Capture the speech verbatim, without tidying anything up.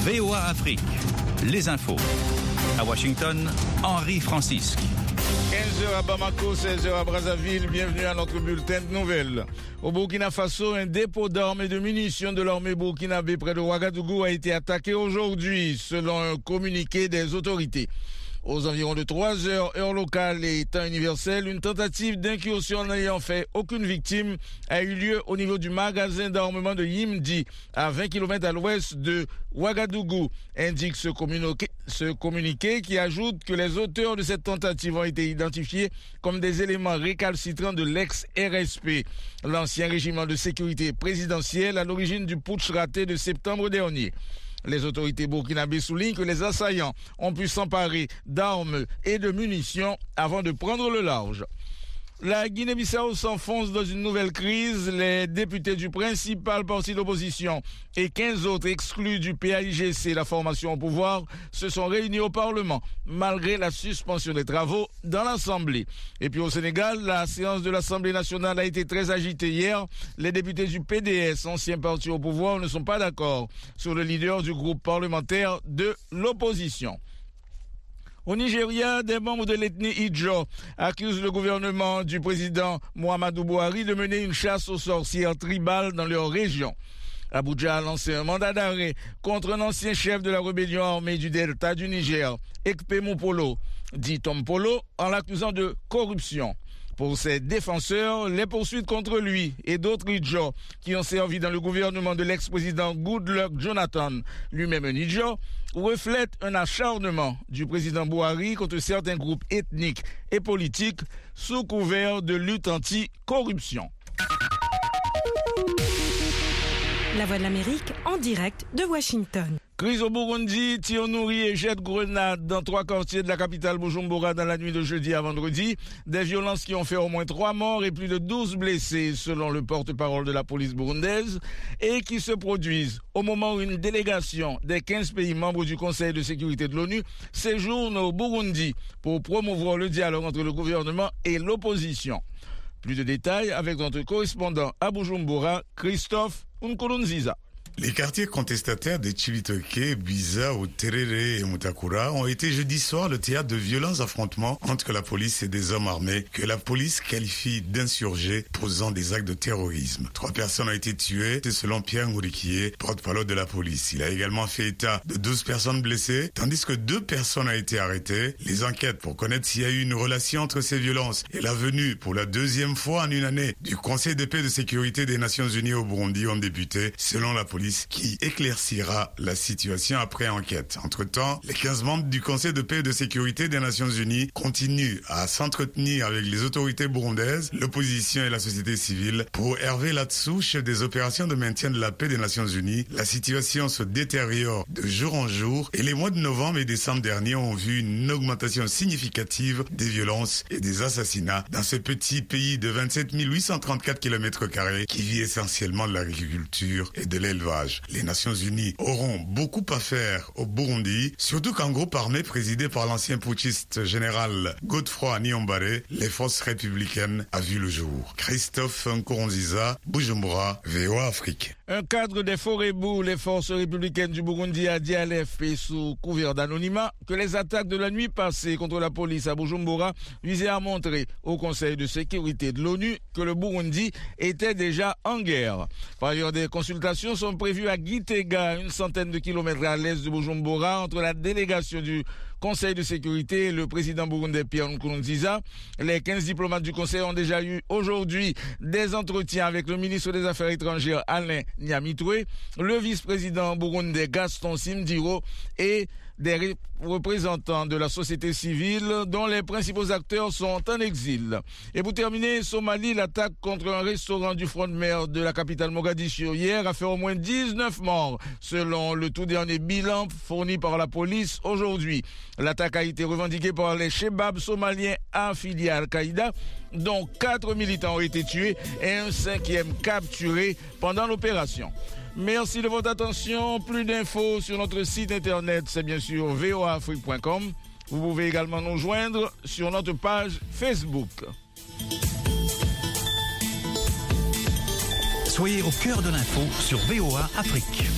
V O A Afrique, les infos. À Washington, Henri Francisque. quinze heures à Bamako, seize heures à Brazzaville, bienvenue à notre bulletin de nouvelles. Au Burkina Faso, un dépôt d'armes et de munitions de l'armée burkinabé près de Ouagadougou a été attaqué aujourd'hui, selon un communiqué des autorités. Aux environs de trois heures, heure locale et temps universel, une tentative d'incursion n'ayant fait aucune victime a eu lieu au niveau du magasin d'armement de Yimdi, à vingt kilomètres à l'ouest de Ouagadougou, indique ce communiqué, ce communiqué qui ajoute que les auteurs de cette tentative ont été identifiés comme des éléments récalcitrants de l'ex-R S P, l'ancien régiment de sécurité présidentielle à l'origine du putsch raté de septembre dernier. Les autorités burkinabées soulignent que les assaillants ont pu s'emparer d'armes et de munitions avant de prendre le large. La Guinée-Bissau s'enfonce dans une nouvelle crise. Les députés du principal parti d'opposition et quinze autres exclus du P A I G C, la formation au pouvoir, se sont réunis au Parlement, malgré la suspension des travaux dans l'Assemblée. Et puis au Sénégal, la séance de l'Assemblée nationale a été très agitée hier. Les députés du P D S, ancien parti au pouvoir, ne sont pas d'accord sur le leader du groupe parlementaire de l'opposition. Au Nigeria, des membres de l'ethnie Ijaw accusent le gouvernement du président Muhammadu Buhari de mener une chasse aux sorcières tribales dans leur région. Abuja a lancé un mandat d'arrêt contre un ancien chef de la rébellion armée du Delta du Niger, Ekpemu Polo, dit Tom Polo, en l'accusant de corruption. Pour ses défenseurs, les poursuites contre lui et d'autres Ijaw qui ont servi dans le gouvernement de l'ex-président Goodluck Jonathan, lui-même un Ijaw, reflètent un acharnement du président Buhari contre certains groupes ethniques et politiques sous couvert de lutte anti-corruption. La Voix de l'Amérique en direct de Washington. Crise au Burundi, tirs nourris et jets de grenades dans trois quartiers de la capitale Bujumbura dans la nuit de jeudi à vendredi. Des violences qui ont fait au moins trois morts et plus de douze blessés selon le porte-parole de la police burundaise et qui se produisent au moment où une délégation des quinze pays membres du Conseil de sécurité de l'ONU séjourne au Burundi pour promouvoir le dialogue entre le gouvernement et l'opposition. Plus de détails avec notre correspondant à Bujumbura, Christophe Nkurunziza. Les quartiers contestataires de Chibitoke, Biza, Terere et Mutakura ont été jeudi soir le théâtre de violents affrontements entre la police et des hommes armés que la police qualifie d'insurgés posant des actes de terrorisme. Trois personnes ont été tuées, selon Pierre Ngourikié, porte-parole de la police. Il a également fait état de douze personnes blessées, tandis que deux personnes ont été arrêtées. Les enquêtes pour connaître s'il y a eu une relation entre ces violences et la venue pour la deuxième fois en une année du Conseil de paix et de sécurité des Nations Unies au Burundi ont débuté, selon la police, qui éclaircira la situation après enquête. Entre-temps, les quinze membres du Conseil de paix et de sécurité des Nations Unies continuent à s'entretenir avec les autorités burundaises, l'opposition et la société civile. Pour Hervé Latsou, chef des opérations de maintien de la paix des Nations Unies, la situation se détériore de jour en jour et les mois de novembre et décembre derniers ont vu une augmentation significative des violences et des assassinats dans ce petit pays de vingt-sept mille huit cent trente-quatre kilomètres carrés qui vit essentiellement de l'agriculture et de l'élevage. Les Nations Unies auront beaucoup à faire au Burundi, surtout qu'un groupe armé présidé par l'ancien putschiste général Godefroy Niyombare, les forces républicaines, a vu le jour. Christophe Nkurunziza, Bujumbura, V O A Afrique. Un cadre des Forebu, les forces républicaines du Burundi, a dit à l'A F P sous couvert d'anonymat que les attaques de la nuit passée contre la police à Bujumbura visaient à montrer au Conseil de sécurité de l'ONU que le Burundi était déjà en guerre. Par ailleurs, des consultations sont prévues à Gitega, une centaine de kilomètres à l'est de Bujumbura, entre la délégation du Conseil de sécurité et le président burundais Pierre Nkurunziza. Les quinze diplomates du Conseil ont déjà eu aujourd'hui des entretiens avec le ministre des Affaires étrangères Alain Nyamitwe, le vice-président burundais Gaston Simdiro et des représentants de la société civile dont les principaux acteurs sont en exil. Et pour terminer, Somalie, l'attaque contre un restaurant du front de mer de la capitale Mogadiscio hier a fait au moins dix-neuf morts selon le tout dernier bilan fourni par la police aujourd'hui. L'attaque a été revendiquée par les Chebabs somaliens affiliés à Al-Qaïda, dont quatre militants ont été tués et un cinquième capturé pendant l'opération. Merci de votre attention. Plus d'infos sur notre site internet, c'est bien sûr v o a afrique point com. Vous pouvez également nous joindre sur notre page Facebook. Soyez au cœur de l'info sur V O A Afrique.